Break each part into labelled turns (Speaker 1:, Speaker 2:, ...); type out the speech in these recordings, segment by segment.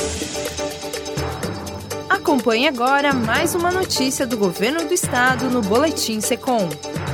Speaker 1: Acompanhe agora mais uma notícia do Governo do Estado no Boletim SECOM.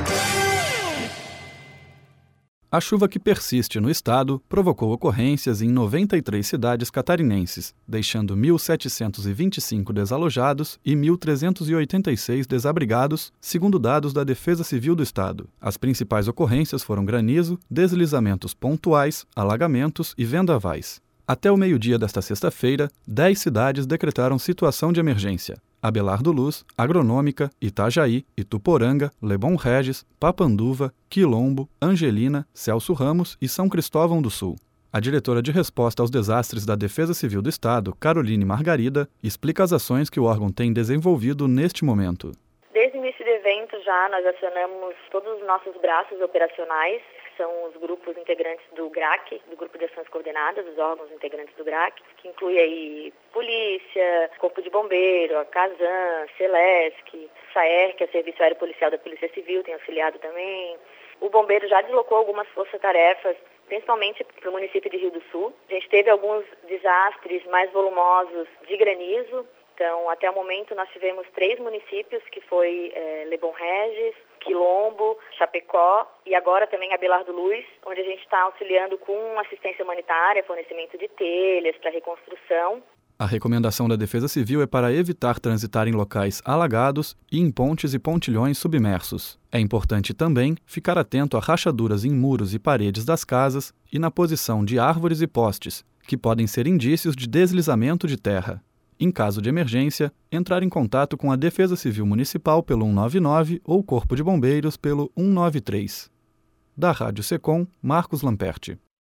Speaker 2: A chuva que persiste no estado provocou ocorrências em 93 cidades catarinenses, deixando 1.725 desalojados e 1.386 desabrigados, segundo dados da Defesa Civil do Estado. As principais ocorrências foram granizo, deslizamentos pontuais, alagamentos e vendavais. Até o meio-dia desta sexta-feira, 10 cidades decretaram situação de emergência: Abelardo Luz, Agronômica, Itajaí, Ituporanga, Leblon Regis, Papanduva, Quilombo, Angelina, Celso Ramos e São Cristóvão do Sul. A diretora de resposta aos desastres da Defesa Civil do Estado, Caroline Margarida, explica as ações que o órgão tem desenvolvido neste momento.
Speaker 3: Desde o início do evento nós acionamos todos os nossos braços operacionais, que são os grupos integrantes do GRAC, do Grupo de Ações Coordenadas, os órgãos integrantes do GRAC, que inclui aí Polícia, Corpo de Bombeiro, a Casan, Celesc, SAER, que é o Serviço Aéreo Policial da Polícia Civil, tem auxiliado também. O Bombeiro já deslocou algumas forças-tarefas, principalmente para o município de Rio do Sul. A gente teve alguns desastres mais volumosos de granizo. Então, até o momento, nós tivemos 3 municípios, que foi Leblon Regis, Quilombo, Chapecó e agora também Abelardo Luz, onde a gente está auxiliando com assistência humanitária, fornecimento de telhas para reconstrução.
Speaker 2: A recomendação da Defesa Civil é para evitar transitar em locais alagados e em pontes e pontilhões submersos. É importante também ficar atento a rachaduras em muros e paredes das casas e na posição de árvores e postes, que podem ser indícios de deslizamento de terra. Em caso de emergência, entrar em contato com a Defesa Civil Municipal pelo 199 ou Corpo de Bombeiros pelo 193. Da Rádio SECOM, Marcos Lamperti.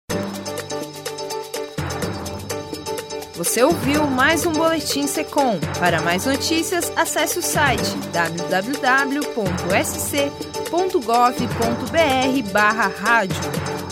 Speaker 1: Você ouviu mais um Boletim SECOM. Para mais notícias, acesse o site www.sc.gov.br/rádio.